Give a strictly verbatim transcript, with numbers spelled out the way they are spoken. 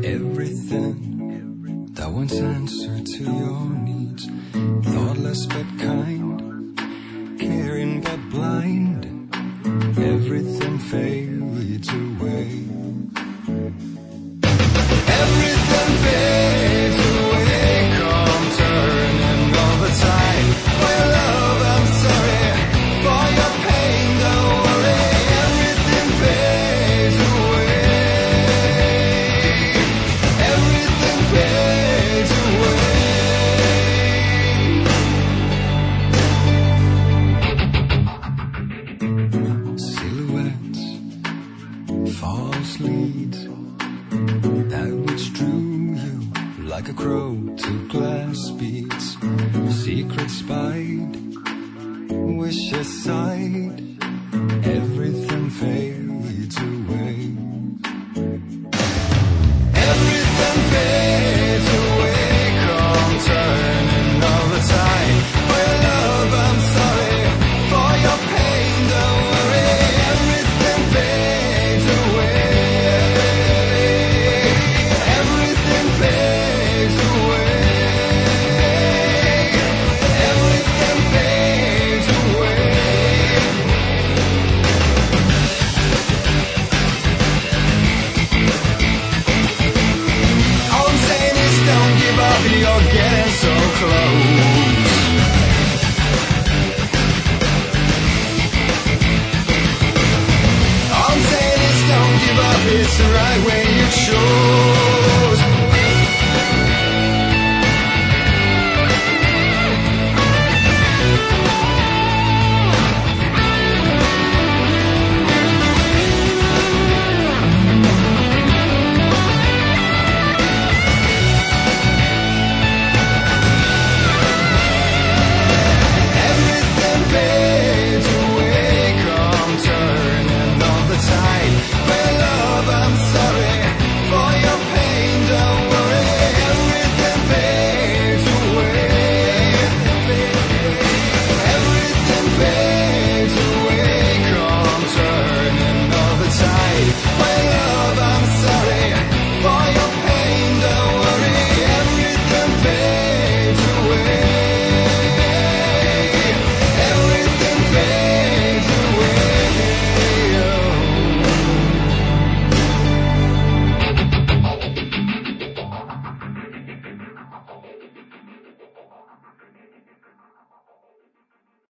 Everything that once answered to your needs, thoughtless but kind, caring but blind, everything fades away. Everything fades away, come turning all the time. For your love, I'm sorry, for your pain, don't worry. Everything fades away. Everything fades away. Silhouettes, false leads, that which drew you like a crow to glass beads. Secrets spied, wishes sighed, everything fades away. Everything fades away, come turning all the time. For your love, I'm sorry, for your pain, don't worry. Everything fades away. Everything fades away. Everything fades away. All I'm saying is don't give up, you're getting so close. All I'm saying is don't give up, it's the right way you chose.